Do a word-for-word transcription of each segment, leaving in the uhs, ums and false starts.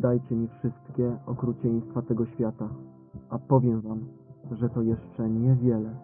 Wydajcie mi wszystkie okrucieństwa tego świata, a powiem wam, że to jeszcze niewiele.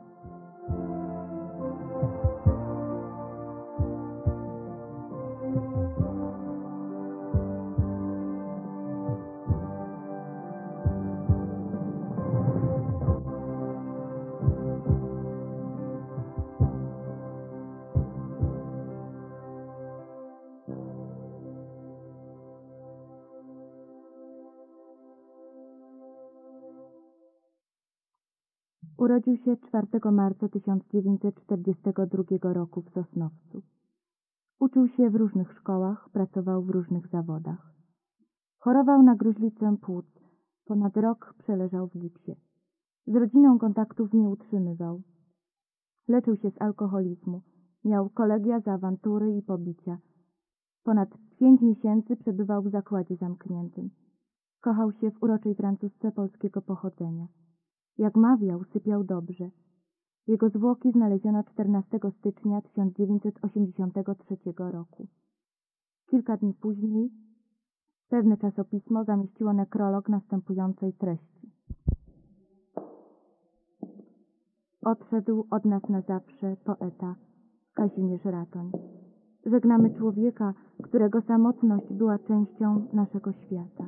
Urodził się czwartego marca tysiąc dziewięćset czterdziestego drugiego roku w Sosnowcu. Uczył się w różnych szkołach, pracował w różnych zawodach. Chorował na gruźlicę płuc, ponad rok przeleżał w gipsie. Z rodziną kontaktów nie utrzymywał. Leczył się z alkoholizmu, miał kolegia za awantury i pobicia. Ponad pięć miesięcy przebywał w zakładzie zamkniętym. Kochał się w uroczej Francuzce polskiego pochodzenia. Jak mawiał, sypiał dobrze. Jego zwłoki znaleziono czternastego stycznia tysiąc dziewięćset osiemdziesiątego trzeciego roku. Kilka dni później pewne czasopismo zamieściło nekrolog następującej treści. Odszedł od nas na zawsze poeta Kazimierz Ratoń. Żegnamy człowieka, którego samotność była częścią naszego świata.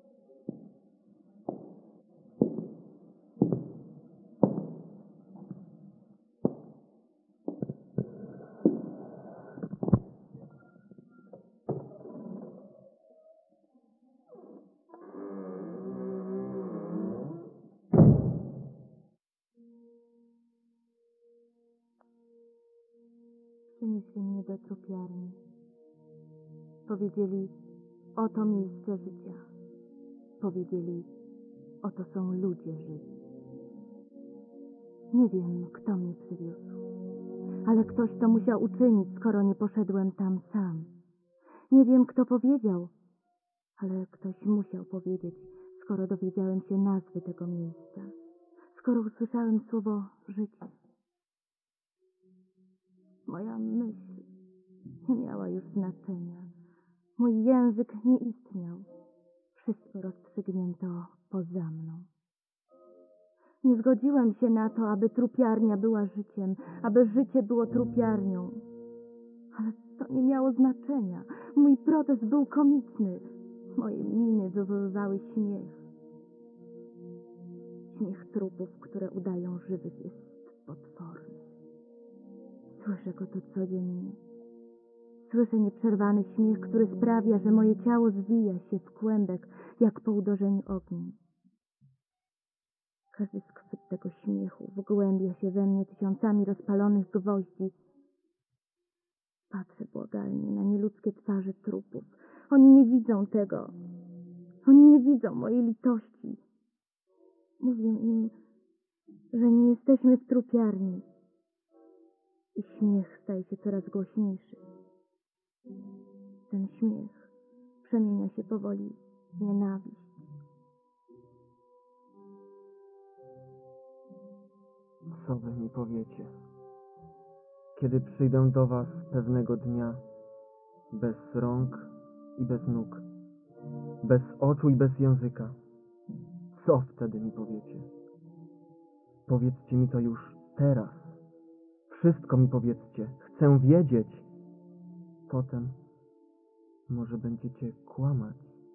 Przynieśli mnie do trupiarni. Powiedzieli, oto miejsce życia. Powiedzieli, oto są ludzie żywi. Nie wiem, kto mnie przywiózł, ale ktoś to musiał uczynić, skoro nie poszedłem tam sam. Nie wiem, kto powiedział, ale ktoś musiał powiedzieć, skoro dowiedziałem się nazwy tego miejsca, skoro usłyszałem słowo życie. Moja myśl nie miała już znaczenia. Mój język nie istniał. Wszystko rozstrzygnięto poza mną. Nie zgodziłem się na to, aby trupiarnia była życiem, aby życie było trupiarnią. Ale to nie miało znaczenia. Mój protest był komiczny. Moje miny wywoływały śmiech. Śmiech trupów, które udają żywych, jest potworny. Słyszę go tu codziennie. Słyszę nieprzerwany śmiech, który sprawia, że moje ciało zwija się w kłębek, jak po uderzeniu ogniem. Każdy skwyt tego śmiechu wgłębia się we mnie tysiącami rozpalonych gwoździ. Patrzę błagalnie na nieludzkie twarze trupów. Oni nie widzą tego. Oni nie widzą mojej litości. Mówię im, że nie jesteśmy w trupiarni. I śmiech staje się coraz głośniejszy. Ten śmiech przemienia się powoli w nienawiść. Co wy mi powiecie, kiedy przyjdę do was pewnego dnia, bez rąk i bez nóg, bez oczu i bez języka? Co wtedy mi powiecie? Powiedzcie mi to już teraz. Wszystko mi powiedzcie. Chcę wiedzieć. Potem może będziecie kłamać.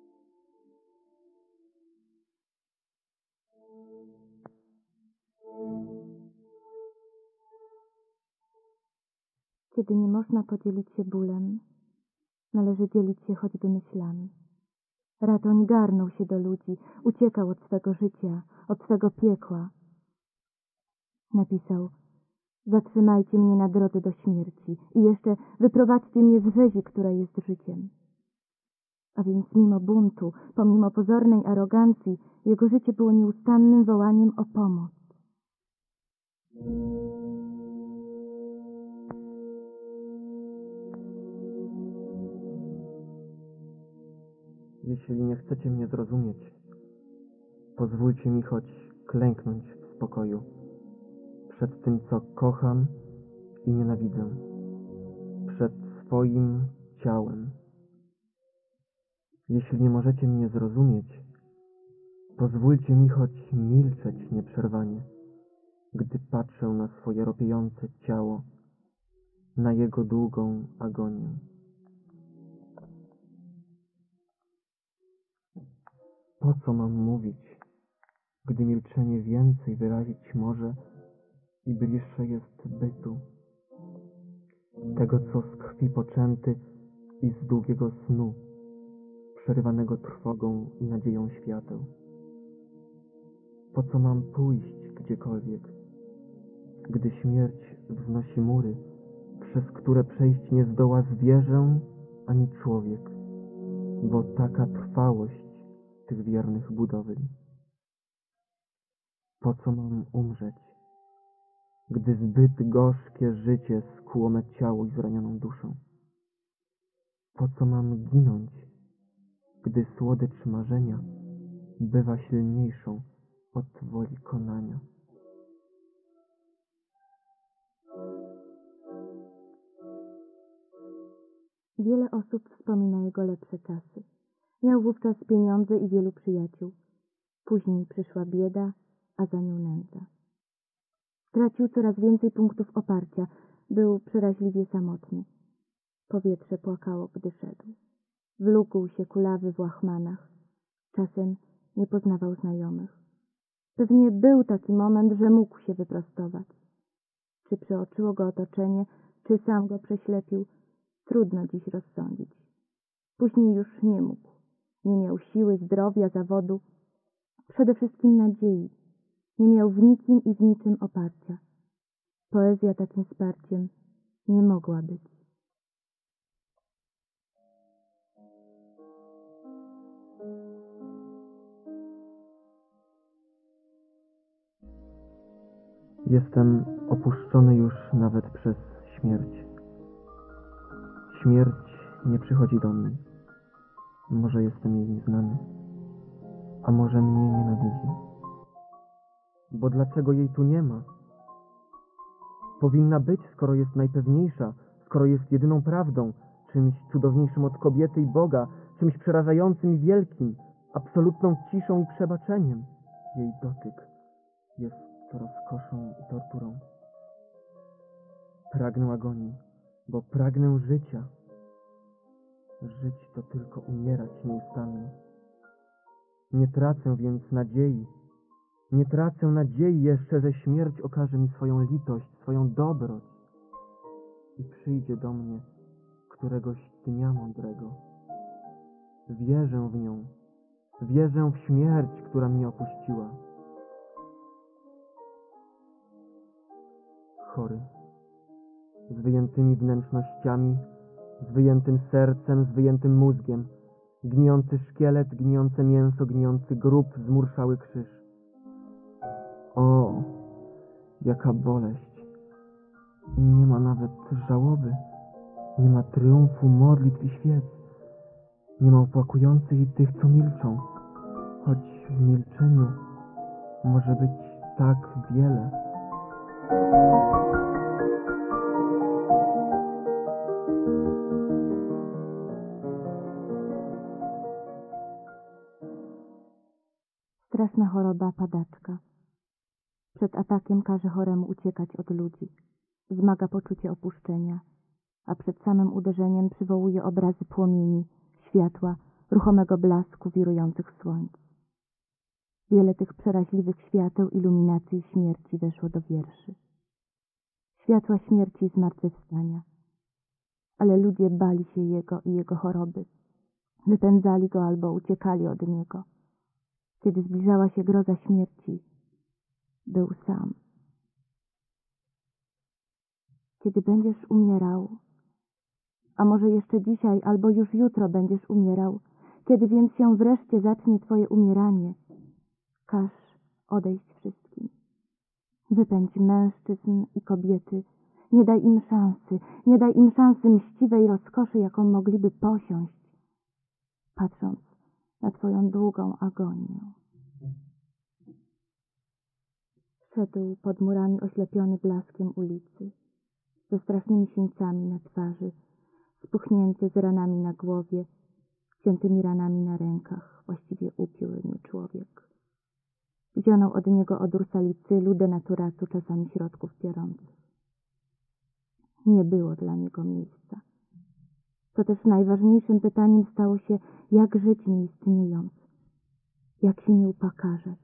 Kiedy nie można podzielić się bólem, należy dzielić się choćby myślami. Ratoń garnął się do ludzi, uciekał od swego życia, od swego piekła. Napisał: zatrzymajcie mnie na drodze do śmierci i jeszcze wyprowadźcie mnie z rzezi, która jest życiem. A więc mimo buntu, pomimo pozornej arogancji, jego życie było nieustannym wołaniem o pomoc. Jeśli nie chcecie mnie zrozumieć, pozwólcie mi choć klęknąć w spokoju przed tym, co kocham i nienawidzę, przed swoim ciałem. Jeśli nie możecie mnie zrozumieć, pozwólcie mi choć milczeć nieprzerwanie, gdy patrzę na swoje ropiejące ciało, na jego długą agonię. Po co mam mówić, gdy milczenie więcej wyrazić może i bliższe jest bytu, tego co z krwi poczęty i z długiego snu, przerywanego trwogą i nadzieją świateł. Po co mam pójść gdziekolwiek, gdy śmierć wznosi mury, przez które przejść nie zdoła zwierzę ani człowiek, bo taka trwałość tych wiernych budowli. Po co mam umrzeć, gdy zbyt gorzkie życie skłuło me ciało i zranioną duszę? Po co mam ginąć, gdy słodycz marzenia bywa silniejszą od woli konania? Wiele osób wspomina jego lepsze czasy. Miał wówczas pieniądze i wielu przyjaciół. Później przyszła bieda, a za nią nędza. Tracił coraz więcej punktów oparcia. Był przeraźliwie samotny. Powietrze płakało, gdy szedł. Wlókł się kulawy w łachmanach. Czasem nie poznawał znajomych. Pewnie był taki moment, że mógł się wyprostować. Czy przeoczyło go otoczenie, czy sam go prześlepił, trudno dziś rozsądzić. Później już nie mógł. Nie miał siły, zdrowia, zawodu. Przede wszystkim nadziei. Nie miał w nikim i w niczym oparcia. Poezja takim wsparciem nie mogła być. Jestem opuszczony już nawet przez śmierć. Śmierć nie przychodzi do mnie. Może jestem jej nieznany, a może mnie nienawidzi. Bo dlaczego jej tu nie ma? Powinna być, skoro jest najpewniejsza, skoro jest jedyną prawdą, czymś cudowniejszym od kobiety i Boga, czymś przerażającym i wielkim, absolutną ciszą i przebaczeniem. Jej dotyk jest rozkoszą i torturą. Pragnę agonii, bo pragnę życia. Żyć to tylko umierać nieustannie. Nie tracę więc nadziei. Nie tracę nadziei jeszcze, że śmierć okaże mi swoją litość, swoją dobroć i przyjdzie do mnie któregoś dnia mądrego. Wierzę w nią. Wierzę w śmierć, która mnie opuściła. Chory, z wyjętymi wnętrznościami, z wyjętym sercem, z wyjętym mózgiem, gnijący szkielet, gnijące mięso, gnijący grób, zmurszały krzyż. O, jaka boleść! Nie ma nawet żałoby, nie ma triumfu, modlitw i świec, nie ma opłakujących i tych, co milczą, choć w milczeniu może być tak wiele. Straszna choroba padaczka. Przed atakiem każe choremu uciekać od ludzi. Zmaga poczucie opuszczenia, a przed samym uderzeniem przywołuje obrazy płomieni, światła, ruchomego blasku wirujących słońc. Wiele tych przeraźliwych świateł, iluminacji śmierci weszło do wierszy. Światła śmierci i zmartwychwstania. Ale ludzie bali się jego i jego choroby. Wypędzali go albo uciekali od niego. Kiedy zbliżała się groza śmierci, był sam. Kiedy będziesz umierał, a może jeszcze dzisiaj albo już jutro będziesz umierał, kiedy więc się wreszcie zacznie twoje umieranie, każ odejść wszystkim. Wypędź mężczyzn i kobiety, nie daj im szansy, nie daj im szansy mściwej rozkoszy, jaką mogliby posiąść, patrząc na twoją długą agonię. Szedł pod murami oślepiony blaskiem ulicy, ze strasznymi sińcami na twarzy, spuchnięty z ranami na głowie, ściętymi ranami na rękach, właściwie upiór nie człowiek. Wziął od niego odór salicylu, denaturacu, czasami środków piorących. Nie było dla niego miejsca. To też najważniejszym pytaniem stało się, jak żyć nieistniejąc, jak się nie upakarzać.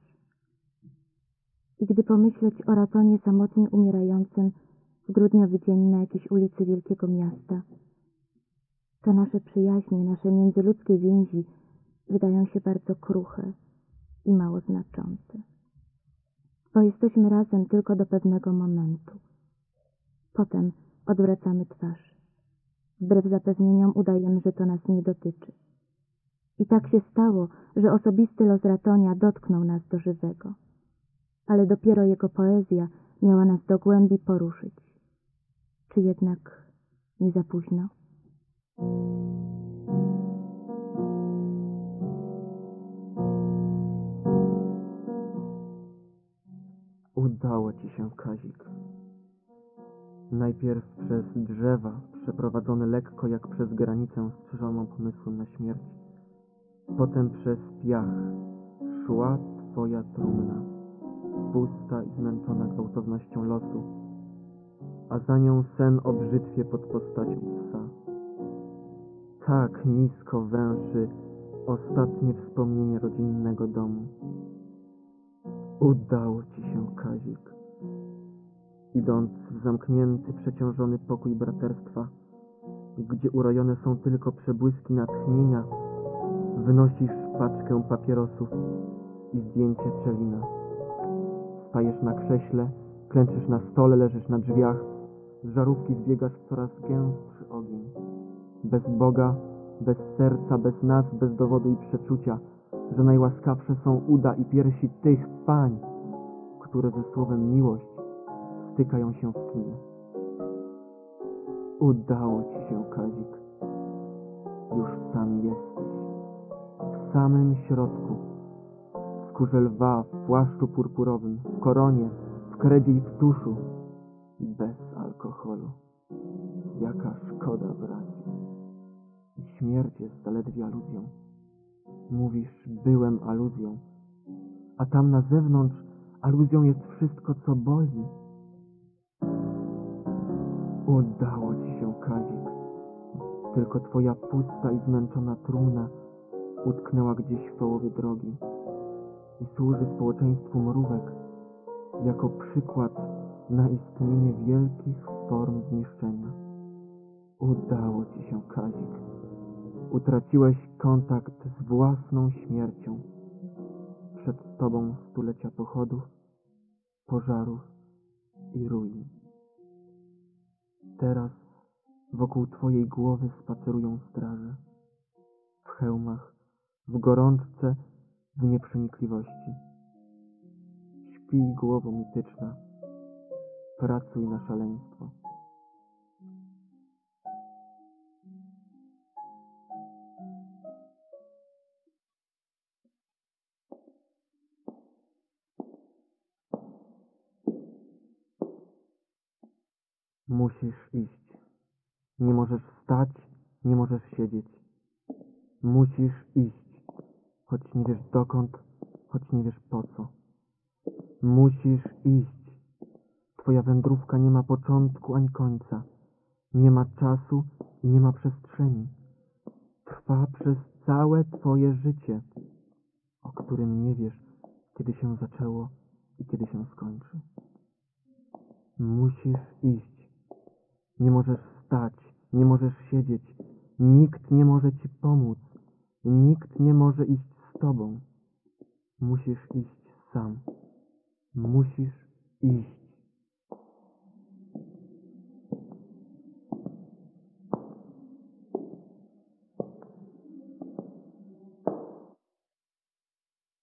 I gdy pomyśleć o Ratonie samotnie umierającym w grudniowy dzień na jakiejś ulicy wielkiego miasta, to nasze przyjaźnie, nasze międzyludzkie więzi wydają się bardzo kruche i mało znaczące. Bo jesteśmy razem tylko do pewnego momentu. Potem odwracamy twarz. Wbrew zapewnieniom udajemy, że to nas nie dotyczy. I tak się stało, że osobisty los Ratonia dotknął nas do żywego. Ale dopiero jego poezja miała nas do głębi poruszyć. Czy jednak nie za późno? Udało ci się, Kazik. Najpierw przez drzewa, przeprowadzone lekko jak przez granicę strzeżoną pomysłem na śmierć. Potem przez piach szła twoja trumna, pusta i zmęczona gwałtownością losu, a za nią sen o brzytwie pod postacią psa. Tak nisko węszy ostatnie wspomnienie rodzinnego domu. Udało ci się, Kazik. Idąc w zamknięty, przeciążony pokój braterstwa, gdzie urojone są tylko przebłyski natchnienia, wynosisz paczkę papierosów i zdjęcie Czelina. Stajesz na krześle, klęczysz na stole, leżysz na drzwiach, z żarówki zbiegasz w coraz gęstszy ogień. Bez Boga, bez serca, bez nas, bez dowodu i przeczucia, że najłaskawsze są uda i piersi tych pań, które ze słowem miłość stykają się w kinie. Udało ci się, Kazik. Już tam jesteś. W samym środku. W skórze lwa, w płaszczu purpurowym, w koronie, w kredzie i w tuszu. Bez alkoholu. Jaka szkoda, bracie. I śmierć jest zaledwie aluzją. Mówisz, byłem aluzją. A tam na zewnątrz aluzją jest wszystko, co boli. Udało ci się, Kazik. Tylko twoja pusta i zmęczona trumna utknęła gdzieś w połowie drogi i służy społeczeństwu mrówek jako przykład na istnienie wielkich form zniszczenia. Udało ci się, Kazik. Utraciłeś kontakt z własną śmiercią. Przed tobą stulecia pochodów, pożarów i ruin. Teraz wokół twojej głowy spacerują straże. W hełmach, w gorączce, w nieprzenikliwości. Śpij, głowo mityczna. Pracuj na szaleństwo. Musisz iść. Nie możesz wstać, nie możesz siedzieć. Musisz iść, choć nie wiesz dokąd, choć nie wiesz po co. Musisz iść. Twoja wędrówka nie ma początku ani końca. Nie ma czasu i nie ma przestrzeni. Trwa przez całe twoje życie, o którym nie wiesz, kiedy się zaczęło i kiedy się skończy. Musisz iść. Nie możesz wstać, nie możesz siedzieć. Nikt nie może ci pomóc. Nikt nie może iść z tobą. Musisz iść sam. Musisz iść.